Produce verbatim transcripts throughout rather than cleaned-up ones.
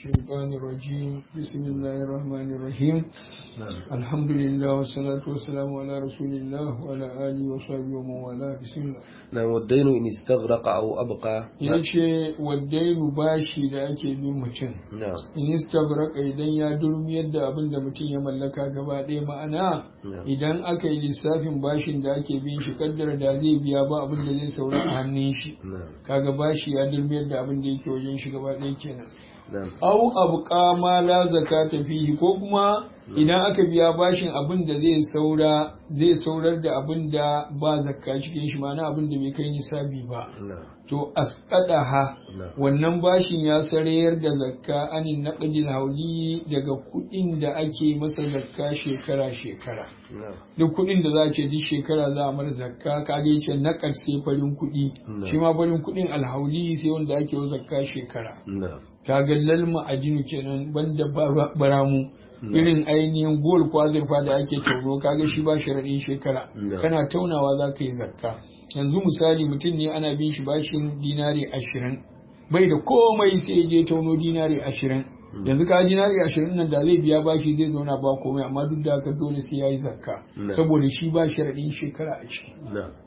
الشيطان الرجيم بسم الله الرحمن الرحيم الحمد لله والصلاة والسلام على رسول الله وعلى آله وصحبه ومن والاه بسم الله. نعم والدين إن استغرق أو أبقى. yace waddainu bashi da ake bin mutum in istagraka idan ya durmi yadda abin da mutum ya mallaka gaba ɗaya ma'ana idan aka yi lissafin bashin da ake bin shi kaddara da zai biya ba abin da zai saura a hannun shi kaga bashi ya durmi yadda abin da yake wajen shi gaba ɗaya kenan au abqa ma la zakata fihi ko kuma idan aka biya bashin abin da zai saura zai saurar da abin da ba zakka cikin shi ma'ana abin da bai kai nisabi ba to asqadaha wannan bashin ya sarayar da zakka anin naqdil hauli daga kudin da ake masa zakka shekara shekara duk kudin da za a ce duk shekara za a mar zakka kaga yace naqad sai farin kudi shi ma farin kudin alhauli sai wanda ake wa zakka shekara kaga lal ma'ajinu kenan banda baramu irin ainihin gol ko azurfa da ake tauro kaga shi ba sharaɗin shekara kana taunawa za ka yi zakka yanzu misali mutum ne ana bin shi bashin dinari ashirin bai da komai sai je tauno dinari ashirin yanzu ka dinari ashirin nan da zai biya bashi zai zauna ba komai amma duk da haka dole sai ya yi zakka saboda shi ba sharaɗin shekara a ciki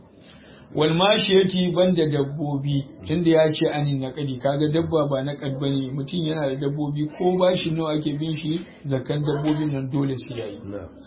wal mashiyati banda dabbobi tunda ya ce anin naqadi kaga dabba ba naqad bane mutum yana da dabbobi ko bashi nawa ake bin shi zakan dabbobin nan dole su yayi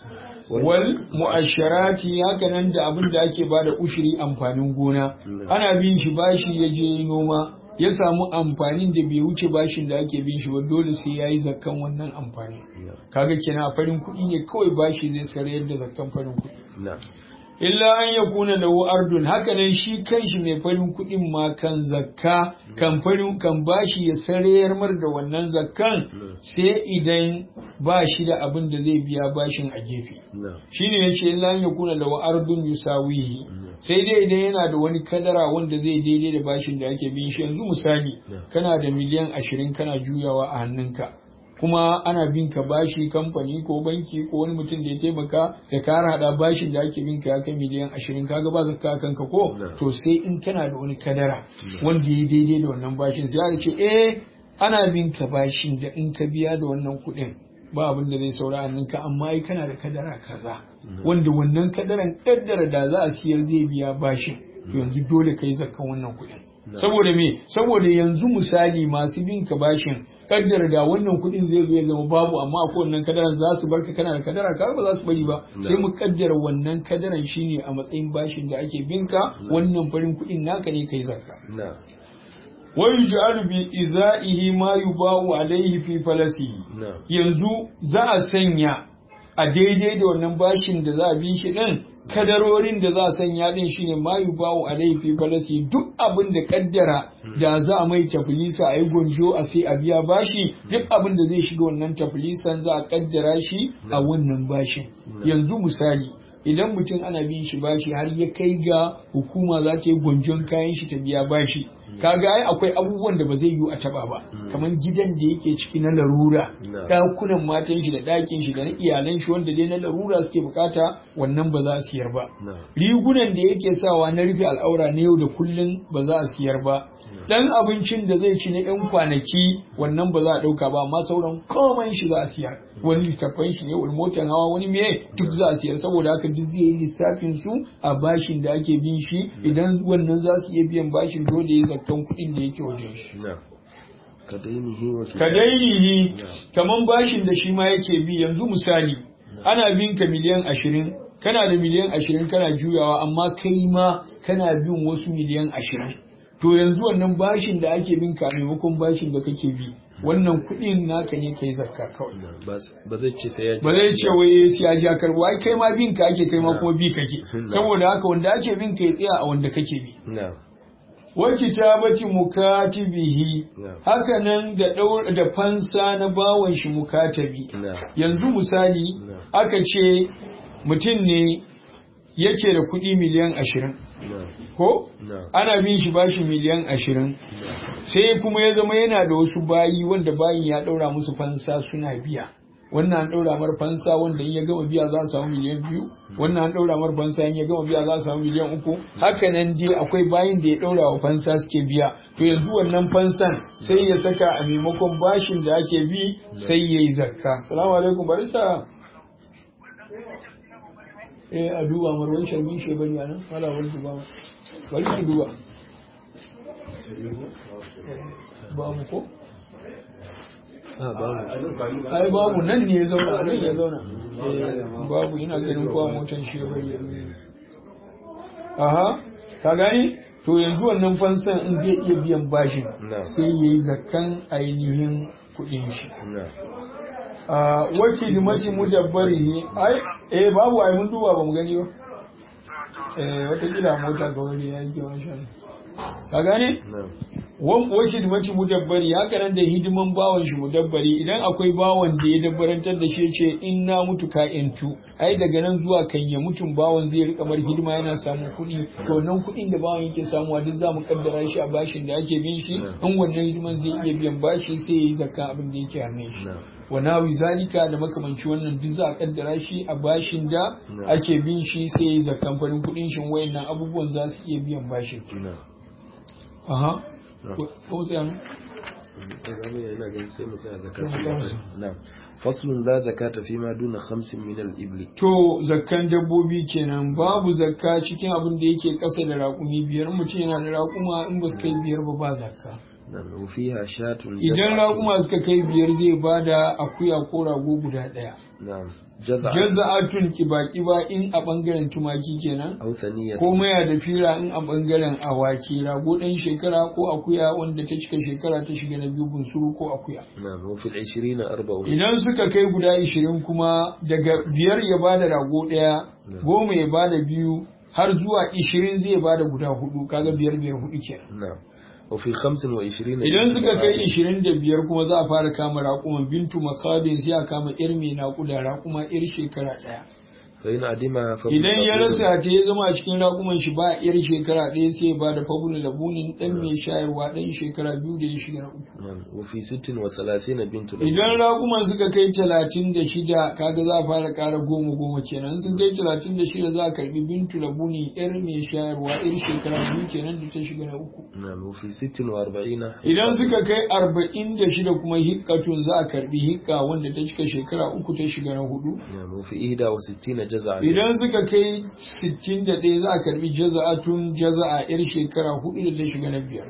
wal mu'asharati haka nan da abin da ake bada ushiri amfanin gona ana bin shi bashi ya je noma ya samu amfanin da bai wuce bashin da ake bin shi ba dole sai yayi zakkan wannan amfani kaga kenan farin kuɗi ne kawai bashi zai sarayar da zakkan farin kuɗi illa an ya kuna da ardun hakanan shi kanshi mai farin kuɗin ma kan zakka kan farin kan bashi ya sarayar mar da wannan zakkan sai idan ba shi da abin da zai biya bashin a gefe shine yace illa an ya kuna da ardun yusawihi sai dai idan yana da wani kadara wanda zai daidai da bashin da ake bin shi yanzu misali kana da miliyan ashirin kana juyawa a hannunka kuma ana bin ka bashi kamfani ko banki ko wani mutum da ya taimaka da kara hada bashin da ake bin ka ya kai miliyan ashirin kaga ba zakka kanka ko to sai in kana da wani kadara wanda ya daidai da wannan bashin sai aka ce eh ana bin ka bashin da in ka biya da wannan kuɗin ba abin da zai saura hannunka amma ai kana da kadara kaza wanda wannan kadaran kaddara da za a siyar zai biya bashin to yanzu dole kai zakkan wannan kuɗin saboda me saboda yanzu misali masu bin ka bashin kaddara da wannan kudin zai zo ya zama babu amma akwai wannan kadaran za su barka kana da kadara ka ba za su bari ba sai mu kaddara wannan kadaran shine a matsayin bashin da ake binka wannan farin kudin naka ne kai zakka wa yuj'alu bi izaihi ma yubau alayhi fi falasihi yanzu za a sanya a daidai da wannan bashin da za a bi shi din kadarorin da za a sanya din shine ma yubawu alai fi falasi duk abin da kaddara da za a mai tafilisa a yi gonjo a sai a biya bashi duk abin da zai shiga wannan tafilisan za a kaddara shi a wannan bashin yanzu misali idan mutum ana bin shi bashi har ya kai ga hukuma za ta yi gonjon kayan shi ta biya bashi kaga ai akwai abubuwan da ba zai yiwu a taba ba kamar gidan da yake ciki na larura dakunan matan shi da dakin shi da na iyalan shi wanda dai na larura suke bukata wannan ba za a siyar ba rigunan da yake sawa na rufe al'aura na yau da kullun ba za a siyar ba dan abincin da zai ci na yan kwanaki wannan ba za a dauka ba amma sauran komai shi za a siyar wani littafan shi ne wani motar hawa wani me duk za a siyar saboda haka duk zai yi lissafin su a bashin da ake bin shi idan wannan za su iya biyan bashin dole ya zakkan kuɗin da yake wajen shi kadainihi kaman bashin da shi ma yake bi yanzu misali ana bin ka miliyan ashirin kana da miliyan ashirin kana juyawa amma kai ma kana bin wasu miliyan ashirin to yanzu wannan bashin da ake bin ka maimakon bashin da kake bi wannan kuɗin naka ne kai zakka kawai ba zai ce sai ya ba zai ce wai sai ya ja karbo ai kai ma bin ka ake kai ma kuma bi kake saboda haka wanda ake bin ka ya tsaya a wanda kake bi wa kitabati mukatibihi haka nan da da fansa na bawan shi mukatabi yanzu misali aka ce mutum ne yake da kuɗi miliyan ashirin ko ana bin shi bashi miliyan ashirin sai kuma ya zama yana da wasu bayi wanda bayin ya ɗaura musu fansa suna biya wannan an ɗaura mar fansa wanda in ya gama biya za a samu miliyan biyu wannan an ɗaura mar fansa in ya gama biya za a samu miliyan uku haka nan dai akwai bayin da ya ɗaura wa fansa suke biya to yanzu wannan fansan sai ya saka a maimakon bashin da ake bi sai ya yi zakka. Salamu alaikum barista. Eh a duba mar wani sharbi shi bari anan wala wani duba bari ki duba babu ko ai babu nan ne ya zauna nan ya zauna babu ina ganin kuwa motan shi bari aha ka gani to yanzu wannan fansan in zai iya biyan bashin sai yayi zakkan ainihin kudin shi wacce limaci mujabbari ne ai eh babu ai mun duba ba mu gani ba eh wata kila mota ga wani ya yi wani shan ka gane wacce limaci mujabbari haka nan da hidiman bawan shi mudabbari idan akwai bawan da ya dabbarantar da shi ce in na mutu ka yantu ai daga nan zuwa kan ya mutun bawan zai rika mar hidima yana samun kuɗi to nan kuɗin da bawan yake samuwa duk za mu kaddara shi a bashin da ake bin shi in wannan hidiman zai iya biyan bashi sai ya yi zakka abin da yake hannun shi wa nawi zalika da makamanci wannan duk za a kaddara shi a bashin da ake bin shi sai ya yi zakkan farin kuɗin shi wayannan abubuwan za su iya biyan bashin aha ko sai an faslun la zakata fi ma duna khamsin min al-ibli to zakkan dabbobi kenan babu zakka cikin abin da yake kasa da raƙumi biyar mutum yana da raƙuma in ba su kai biyar ba ba zakka fiha shatun idan raƙuma suka kai biyar zai bada akuya ko rago guda ɗaya jaza'atun kiba-kiba in a bangaren tumaki kenan ko maya da fira in a bangaren awaki rago ɗan shekara ko akuya wanda ta cika shekara ta shiga na biyu bunsuru ko akuya idan suka kai guda ishirin kuma daga biyar ya bada rago ɗaya goma ya bada biyu har zuwa ishirin zai bada guda hudu kaga biyar biyar hudu kenan وفي خمس وعشرين idan suka kai ishirin da biyar kuma za a fara kama raƙuma bintu makabin sai a kama ir mai naƙuda raƙuma ir shekara ɗaya idan ya rasa ta ya zama a cikin raƙuman shi ba ir shekara ɗaya sai ya bada fabula labunin ɗan mai shayarwa ɗan shekara biyu da ya shiga na uku idan raƙuman suka kai talatin da shida kaga za a fara ƙara goma goma kenan sun kai talatin da shida za a karɓi bintu labunin ir mai shayarwa ir shekara biyu kenan da ta shiga na uku idan suka kai arba'in da shida kuma hikkatun za a karɓi hikka wanda ta cika shekara uku ta shiga na hudu idan suka kai sittin da ɗaya za a karbi jaza'atun jaza'a yar shekara hudu da ta shiga na biyar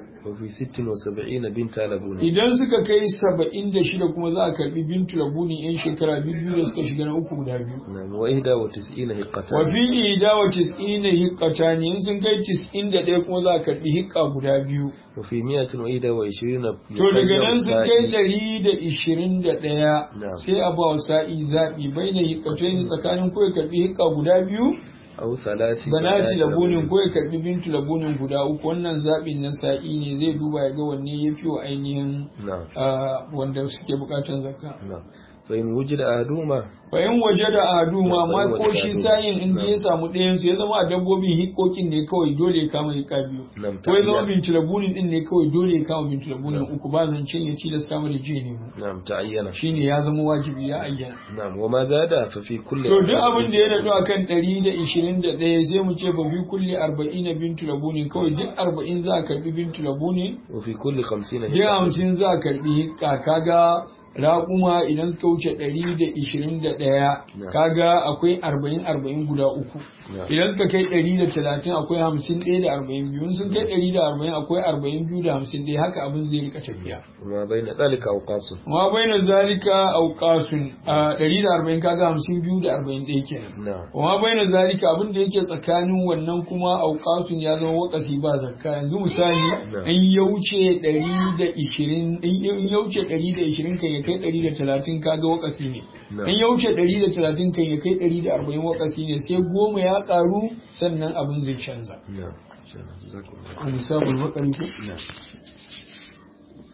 idan suka kai saba'in da shida kuma za a karbi bintu labunin yan shekara biyu da suka shiga na uku guda biyu wa fi ihda wa tis'ina hiqqatan in sun kai tis'in da ɗaya kuma za a karbi hiqqa guda biyu to daga nan sun kai ɗari da ishirin da ɗaya sai a ba wa sa'i zaɓi bai na hiqqatayn tsakanin ko ya karbi hiqqa guda biyu banati labunin ko ya karbi bintu labunin guda uku wannan zaɓin na sa'i ne zai duba ya ga wanne ya fi wa ainihin wanda suke bukatan zakka fa'in wuji da aduma fa'in waje da aduma ma ko shi sayin in ya samu ɗayan su ya zama a dabbobin hikokin ne kawai dole ya kama hika biyu ko ya zama bintu labunin din ne kawai dole ya kama bintu labunin uku ba zancen ya ci da samu da je ne na'am ta ayyana shine ya zama wajibi ya ayyana na'am wa ma zada fa fi kulli to duk abin da ya nadu akan ɗari da ishirin da ɗaya sai mu ce ba fi kulli arba'in bintu labunin kawai duk arba'in za a karbi bintu labunin wa fi kulli khamsin duk hamsin za a karbi hikka kaga raƙuma idan suka wuce ɗari da ishirin da ɗaya kaga akwai arba'in arba'in guda uku idan suka kai ɗari da talatin akwai hamsin ɗaya da arba'in biyu sun kai ɗari da arba'in akwai arba'in biyu da hamsin ɗaya haka abin zai rika tafiya ma bai na zalika auqasun ma bai na zalika auqasun a ɗari da arba'in kaga hamsin biyu da arba'in ɗaya kenan ma bai na zalika abin da yake tsakanin wannan kuma auqasun ya zama wakasi ba zakka yanzu misali in ya wuce ɗari da ishirin in ya wuce ɗari da ishirin kan ya kai ɗari da talatin kaga wakasi ne in ya wuce ɗari da talatin kan ya kai ɗari da arba'in wakasi ne sai goma ya ƙaru sannan abin zai canza.